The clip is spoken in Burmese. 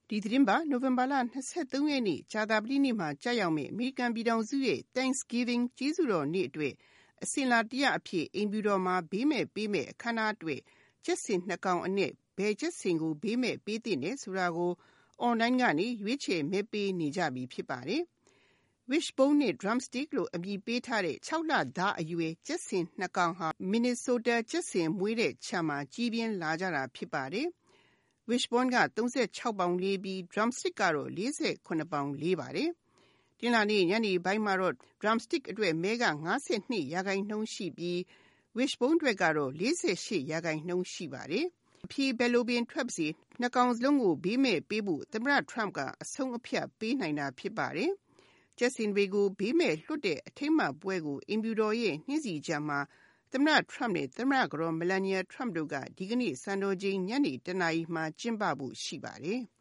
ဒီသတင်းပတ်နိုဝင်ဘာလ23ရက်နေ့ကြာသပတေးနေ့မှာကြာရောက်မယ့်အမေရိကန်ပြည်ထောင်စုရဲ့ Thanksgiving ကျေးဇူးတော်နေ့အတွက်အစဉ်လာတရအဖြစ်အိမ်ဖြူတော်မှာဘေးမဲ့ပေးမဲ့အခမ်းအနားအတွက်ကျက်စင်2ကောင်အနက်ဘယ်ကျက်စင်ကိုဘေးမဲ့ပေးသင့်တယ်ဆိုတာကို online ကနေရွေးချယ်မဲပေးနေကြပြီဖြစ်ပါတယ်။ Wishbone နဲ့ Drumstick လို့အမည်ပေးထားတဲ့6လသားအရွယ်ကျက်စင်2ကောင်ဟာ Minnesota ကျက်စင်မွေးတဲ့ခြံမှာကြီးပြင်းလာကြတာဖြစ်ပါတယ်။ Wishbone က36ပေါင်လေးပြီး Drumstick ကတော့48ပေါင်လေးပါတယ်။တင်လာနေ့ညနေပိုင်းမှာတော့ Drumstick အတွက်မဲက52%ရှိပြီး Wishbone အတွက်ကတော့48%ရှိပါတယ်။အဖြေဘယ်လိုပင်ထွက်ပါစေ2ကောင်စလုံးကိုဘေးမဲ့ပေးဖို့သမ္မတ Trump ကအဆုံးအဖြတ်ပေးနိုင်တာဖြစ်ပါတယ်။ကျက်စင်တွေကိုဘေးမဲ့လွှတ်တဲ့အထိမ်းအမှတ်ပွဲကိုအိမ်ဖြူတော်ရဲ့နှင်းဆီခြံမှာသမ္မတ Trump နဲ့သမ္မတကတော် Melania Trump တို့ကဒီကနေ့စံတော်ချိန်ညနေ1နာရီမှာကျင်းပဖို့ရှိပါတယ်။